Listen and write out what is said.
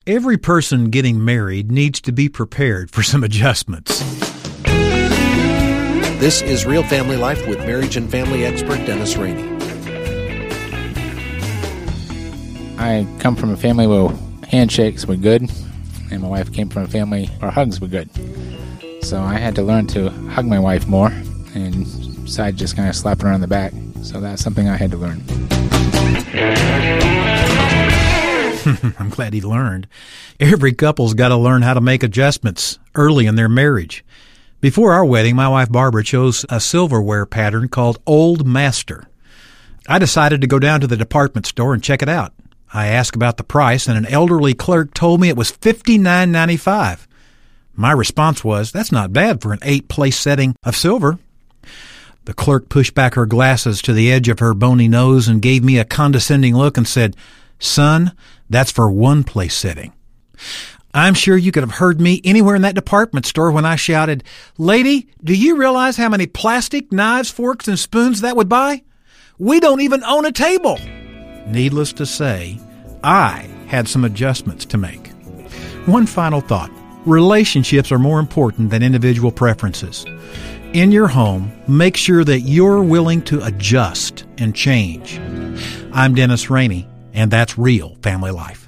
Every person getting married needs to be prepared for some adjustments. This is Real Family Life with marriage and family expert Dennis Rainey. I come from a family where handshakes were good, and my wife came from a family where hugs were good. So I had to learn to hug my wife more, and besides just kind of slapping her on the back. So that's something I had to learn. I'm glad he learned. Every couple's got to learn how to make adjustments early in their marriage. Before our wedding, my wife Barbara chose a silverware pattern called Old Master. I decided to go down to the department store and check it out. I asked about the price, and an elderly clerk told me it was $59.95. My response was, that's not bad for an 8-place setting of silver. The clerk pushed back her glasses to the edge of her bony nose and gave me a condescending look and said, "Son, that's for 1-place setting." I'm sure you could have heard me anywhere in that department store when I shouted, "Lady, do you realize how many plastic knives, forks, and spoons that would buy? We don't even own a table." Needless to say, I had some adjustments to make. One final thought. Relationships are more important than individual preferences. In your home, make sure that you're willing to adjust and change. I'm Dennis Rainey, and that's Real Family Life.